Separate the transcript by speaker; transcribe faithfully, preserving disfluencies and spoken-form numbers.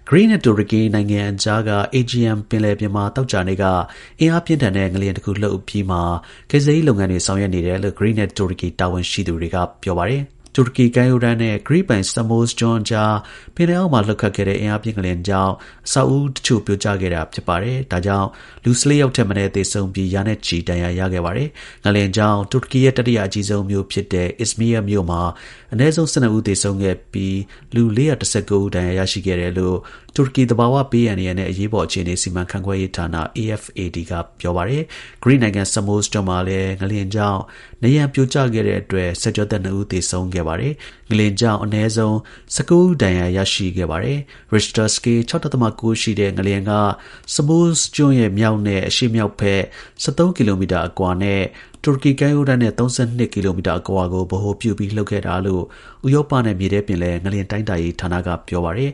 Speaker 1: Greece နဲ့ တူရကီနိုင်ငံအကြားက Aegean ပင်လယ်ပြင်မှာ သောကြာနေ့က အင်အားပြင်းထန်တဲ့ ငလျင်တစ်ခု လှုပ်အပြီးမှာ ကယ်ဆယ်ရေးလုပ်ငန်းတွေ ဆောင်ရွက်နေတယ်လို့ Greece နဲ့ တူရကီ တာဝန်ရှိသူတွေက ပြောပါတယ်။ တူရကီကမ်းရိုးတန်းနဲ့ ဂရိပိုင် Samos ကျွန်းအကြား ပင်လယ်အောက်မှာ လှုပ်ခတ်ခဲ့တဲ့ အင်အားပြင်းငလျင်ကြောင့် အဆောက်အဦးတစ်ချို့ ပြိုကျခဲ့တာ ဖြစ်ပါတယ်။ ဒါကြောင့် လူ ၁၄ ယောက်ထက်မနည်း သေဆုံးပြီး ရာနဲ့ချီ ဒဏ်ရာရခဲ့ပါတယ်။ ငလျင်ကြောင့် တူရကီရဲ့ တတိယအကြီးဆုံးမြို့ဖြစ်တဲ့ Izmir မြို့မှာ အနည်းဆုံး ၁၂ ဦး သေဆုံးခဲ့ပြီး လူ ၄၁၉ ဦး ဒဏ်ရာရရှိခဲ့တယ်လို့ တူရကီ သဘာဝဘေးအန္တရာယ်နဲ့ အရေးပေါ် အခြေအနေ စီမံခန့်ခွဲရေးဌာန A F A D က ပြောပါတယ်။ ဂရိနိုင်ငံ Samos ကျွန်းမှာလည်း ငလျင်ကြောင့် နံရံပြိုကျခဲ့တဲ့အတွက် ဆယ်ကျော်သက် ၂ ဦး သေဆုံးခဲ့ပါတယ်။ ငလျင်ကြောင့် အနည်းဆုံး ၁၉ ဦး ဒဏ်ရာရရှိခဲ့ပါတယ်။ Richter scale ၆ ဒသမ ၉ ရှိတဲ့ ငလျင်က Samos ကျွန်းရဲ့ မြောက်နဲ့ အရှေ့မြောက်ဘက် ၁၃ ကီလိုမီတာ အကွာနဲ့ တူရကီကမ်းရိုးတန်းနဲ့ ၃၂ ကီလိုမီတာ အကွာကို ဗဟိုပြုပြီး လှုပ်ခဲ့တာလို့ ဥရောပနဲ့ မြေထဲပင်လယ် ငလျင်တိုင်းတာရေးဌာနက ပြောပါတယ်